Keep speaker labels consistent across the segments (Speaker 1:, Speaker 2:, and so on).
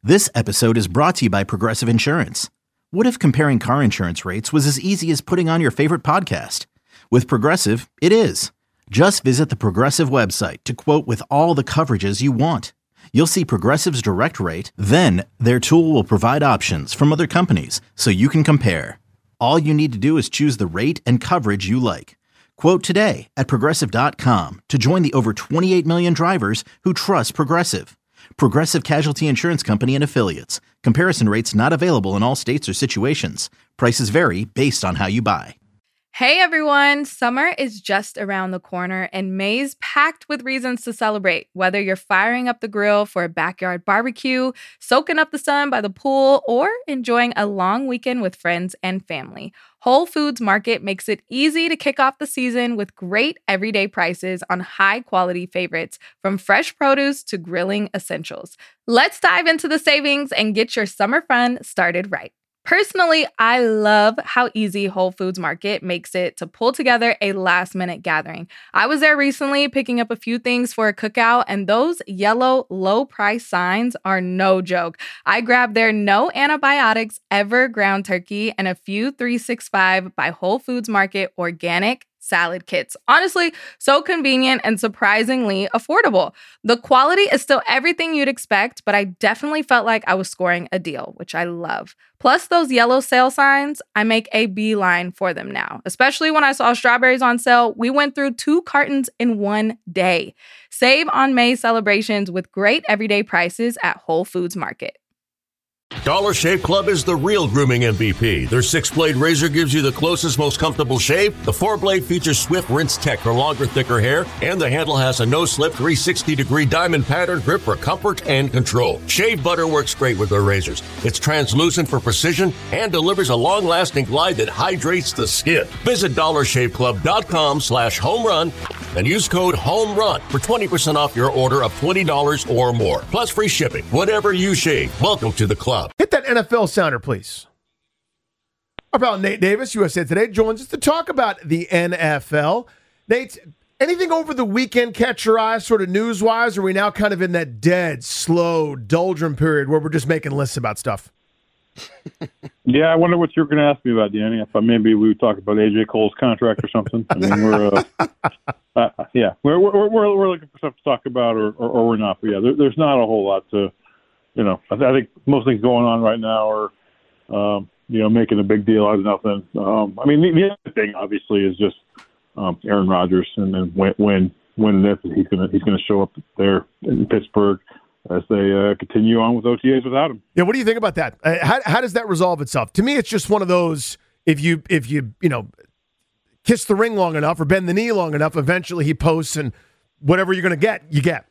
Speaker 1: This episode is brought to you by Progressive Insurance. What if comparing car insurance rates was as easy as putting on your favorite podcast? With Progressive, it is. Just visit the Progressive website to quote with all the coverages you want. You'll see Progressive's direct rate, then their tool will provide options from other companies so you can compare. All you need to do is choose the rate and coverage you like. Quote today at Progressive.com to join the over 28 million drivers who trust Progressive. Progressive Casualty Insurance Company and Affiliates. Comparison rates not available in all states or situations. Prices vary based on how you buy.
Speaker 2: Hey everyone, summer is just around the corner and May's packed with reasons to celebrate. Whether you're firing up the grill for a backyard barbecue, soaking up the sun by the pool, or enjoying a long weekend with friends and family, Whole Foods Market makes it easy to kick off the season with great everyday prices on high-quality favorites, from fresh produce to grilling essentials. Let's dive into the savings and get your summer fun started right. Personally, I love how easy Whole Foods Market makes it to pull together a last-minute gathering. I was there recently picking up a few things for a cookout, and those yellow low-price signs are no joke. I grabbed their no antibiotics ever ground turkey and a few 365 by Whole Foods Market organic salad kits. Honestly, so convenient and surprisingly affordable. The quality is still everything you'd expect, but I definitely felt like I was scoring a deal, which I love. Plus those yellow sale signs, I make a beeline for them now. Especially when I saw strawberries on sale, we went through 2 cartons in one day. Save on May celebrations with great everyday prices at Whole Foods Market.
Speaker 3: Dollar Shave Club is the real grooming MVP. Their 6-blade razor gives you the closest, most comfortable shave. The 4-blade features swift rinse tech for longer, thicker hair. And the handle has a no-slip 360-degree diamond pattern grip for comfort and control. Shave butter works great with their razors. It's translucent for precision and delivers a long-lasting glide that hydrates the skin. Visit dollarshaveclub.com/homerun and use code HOMERUN for 20% off your order of $20 or more. Plus free shipping. Whatever you shave, welcome to the club.
Speaker 4: Hit that NFL sounder, please. Our pal Nate Davis, USA Today, joins us to talk about the NFL. Nate, anything over the weekend catch your eye, sort of news-wise, or are we now kind of in that dead, slow, doldrum period where we're just making lists about stuff?
Speaker 5: Yeah, I wonder what you're going to ask me about, Danny. If maybe we would talk about A.J. Cole's contract or something. I mean, we're looking for stuff to talk about, or we're not. But yeah, there's not a whole lot to. I think most things going on right now are, making a big deal out of nothing. I mean, the other thing obviously is just Aaron Rodgers, and then when and if he's gonna show up there in Pittsburgh as they continue on with OTAs without him.
Speaker 4: Yeah, what do you think about that? How does that resolve itself? To me, it's just one of those. If you kiss the ring long enough or bend the knee long enough, eventually he posts, and whatever you're gonna get, you get.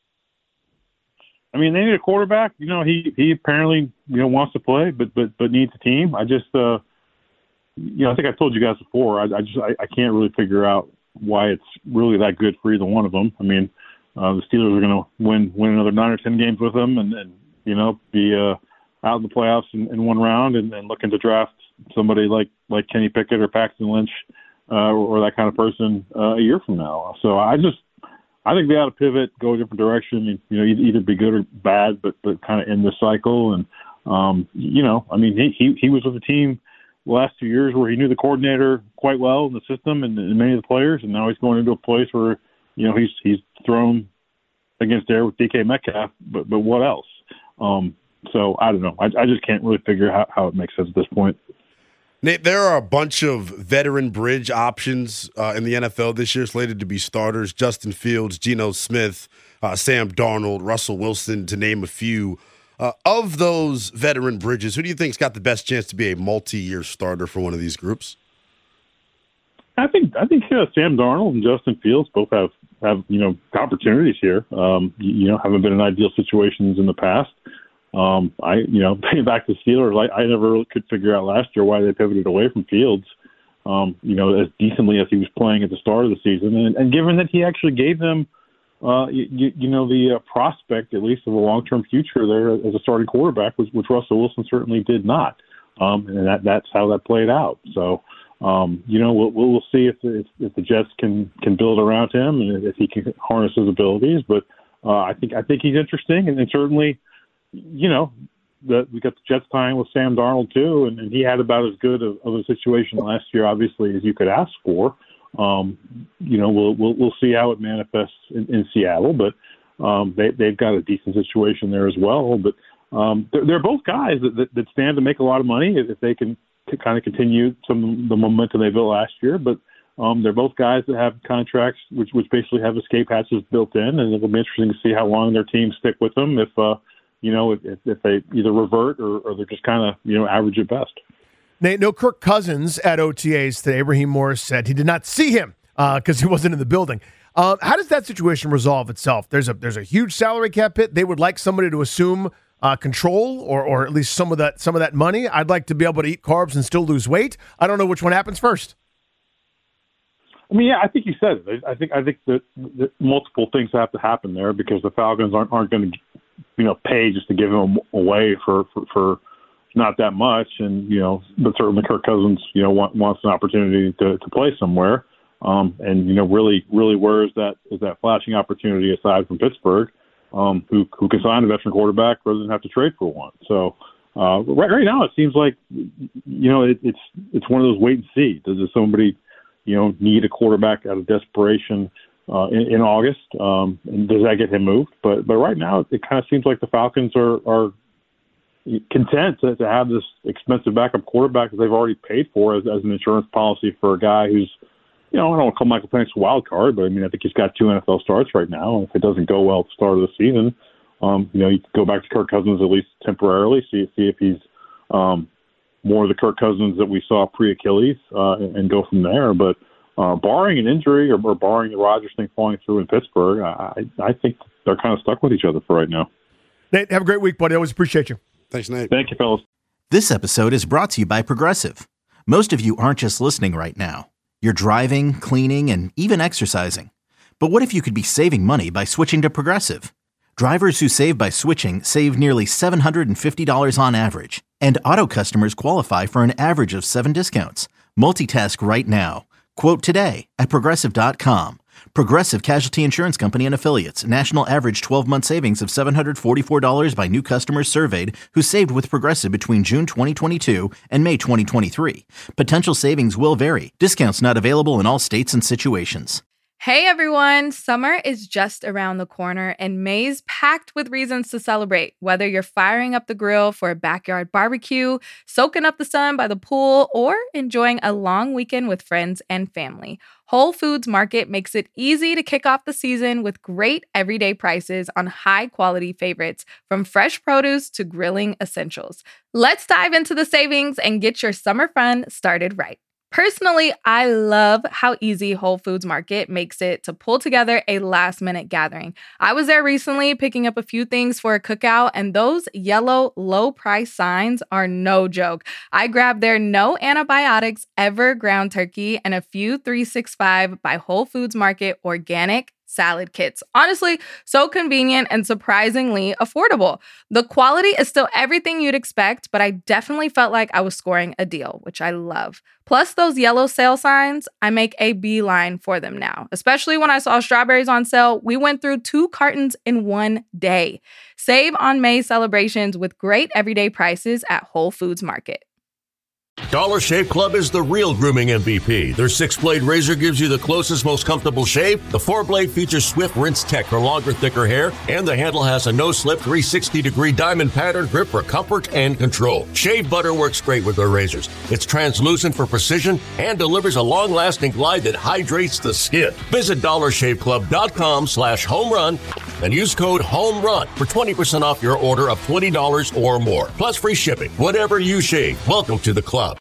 Speaker 5: I mean, they need a quarterback. He apparently wants to play, but needs a team. I just I think I told you guys before. I can't really figure out why it's really that good for either one of them. I mean, the Steelers are going to win another 9 or 10 games with them, and be out in the playoffs in one round, and looking to draft somebody like Kenny Pickett or Paxton Lynch or that kind of person a year from now. So I think they ought to pivot, go a different direction. Either be good or bad, but kind of end the cycle. And I mean, he was with the team the last 2 years where he knew the coordinator quite well in the system and many of the players, and now he's going into a place where he's thrown against there with DK Metcalf. But what else? So I don't know. I just can't really figure out how it makes sense at this point.
Speaker 6: Nate, there are a bunch of veteran bridge options in the NFL this year slated to be starters. Justin Fields, Geno Smith, Sam Darnold, Russell Wilson, to name a few. Of those veteran bridges, who do you think's got the best chance to be a multi-year starter for one of these groups?
Speaker 5: I think Sam Darnold and Justin Fields both have opportunities here. Haven't been in ideal situations in the past. Paying back to Steelers, I never really could figure out last year why they pivoted away from Fields, as decently as he was playing at the start of the season. And given that he actually gave them, the prospect, at least of a long-term future there as a starting quarterback, which Russell Wilson certainly did not. And that's how that played out. So, we'll see if the Jets can build around him and if he can harness his abilities. But I think he's interesting, and certainly, you know, we got the Jets tying with Sam Darnold too, and he had about as good of a situation last year, obviously, as you could ask for. You know, we'll see how it manifests in Seattle, but they've got a decent situation there as well. But they're both guys that stand to make a lot of money if they can kind of continue some of the momentum they built last year. But they're both guys that have contracts which basically have escape hatches built in, and it'll be interesting to see how long their teams stick with them if they either revert or they're just kind of, you know, average at best.
Speaker 4: Nate, no Kirk Cousins at OTAs today. Raheem Morris said he did not see him because he wasn't in the building. How does that situation resolve itself? There's a huge salary cap hit. They would like somebody to assume control or at least some of that money. I'd like to be able to eat carbs and still lose weight. I don't know which one happens first.
Speaker 5: I mean, yeah, I think you said it. I think that multiple things have to happen there because the Falcons aren't going to, you know, pay just to give him away for not that much, and, you know, but certainly Kirk Cousins, you know, wants an opportunity to play somewhere, and, you know, really where is that flashing opportunity aside from Pittsburgh, who can sign a veteran quarterback rather than have to trade for one. So right now it seems like, you know, it's one of those wait and see. Does somebody, you know, need a quarterback out of desperation in August, and does that get him moved? But right now it kind of seems like the Falcons are content to have this expensive backup quarterback that they've already paid for as an insurance policy for a guy who's, you know, I don't want to call Michael Penix a wild card, but I mean, I think he's got 2 NFL starts right now. And if it doesn't go well at the start of the season, you know, you can go back to Kirk Cousins at least temporarily, see if he's more of the Kirk Cousins that we saw pre-Achilles, and go from there. But barring an injury or barring the Rodgers thing falling through in Pittsburgh, I think they're kind of stuck with each other for right now.
Speaker 4: Nate, have a great week, buddy. I always appreciate you.
Speaker 6: Thanks, Nate.
Speaker 5: Thank you, fellas.
Speaker 1: This episode is brought to you by Progressive. Most of you aren't just listening right now. You're driving, cleaning, and even exercising. But what if you could be saving money by switching to Progressive? Drivers who save by switching save nearly $750 on average. And auto customers qualify for an average of 7 discounts. Multitask right now. Quote today at Progressive.com. Progressive Casualty Insurance Company and Affiliates. National average 12-month savings of $744 by new customers surveyed who saved with Progressive between June 2022 and May 2023. Potential savings will vary. Discounts not available in all states and situations.
Speaker 2: Hey everyone, summer is just around the corner and May's packed with reasons to celebrate. Whether you're firing up the grill for a backyard barbecue, soaking up the sun by the pool, or enjoying a long weekend with friends and family, Whole Foods Market makes it easy to kick off the season with great everyday prices on high-quality favorites, from fresh produce to grilling essentials. Let's dive into the savings and get your summer fun started right. Personally, I love how easy Whole Foods Market makes it to pull together a last-minute gathering. I was there recently picking up a few things for a cookout, and those yellow low-price signs are no joke. I grabbed their no antibiotics ever ground turkey and a few 365 by Whole Foods Market organic salad kits. Honestly, so convenient and surprisingly affordable. The quality is still everything you'd expect, but I definitely felt like I was scoring a deal, which I love. Plus those yellow sale signs, I make a beeline for them now. Especially when I saw strawberries on sale, we went through 2 cartons in one day. Save on May celebrations with great everyday prices at Whole Foods Market.
Speaker 3: Dollar Shave Club is the real grooming MVP. Their 6-blade razor gives you the closest, most comfortable shave. The 4-blade features Swift Rinse Tech for longer, thicker hair. And the handle has a no-slip 360-degree diamond pattern grip for comfort and control. Shave butter works great with their razors. It's translucent for precision and delivers a long-lasting glide that hydrates the skin. Visit DollarShaveClub.com/homerun and use code HOMERUN for 20% off your order of $20 or more. Plus free shipping. Whatever you shave, welcome to the club.